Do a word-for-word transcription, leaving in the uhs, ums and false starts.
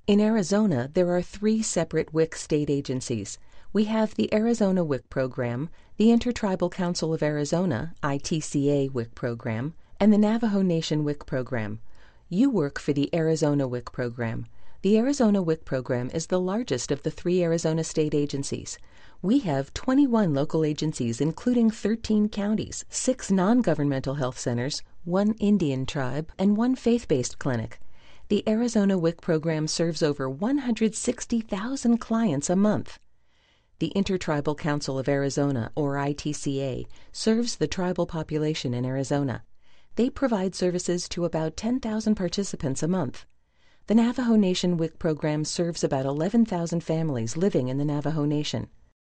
In Arizona, there are three separate W I C state agencies. We have the Arizona W I C Program, the Intertribal Council of Arizona, I T C A W I C Program, and the Navajo Nation W I C Program. You work for the Arizona W I C Program. The Arizona W I C Program is the largest of the three Arizona state agencies. We have twenty-one local agencies, including thirteen counties, six non-governmental health centers, one Indian tribe, and one faith-based clinic. The Arizona W I C Program serves over one hundred sixty thousand clients a month. The Intertribal Council of Arizona, or I T C A, serves the tribal population in Arizona. They provide services to about ten thousand participants a month. The Navajo Nation W I C Program serves about eleven thousand families living in the Navajo Nation.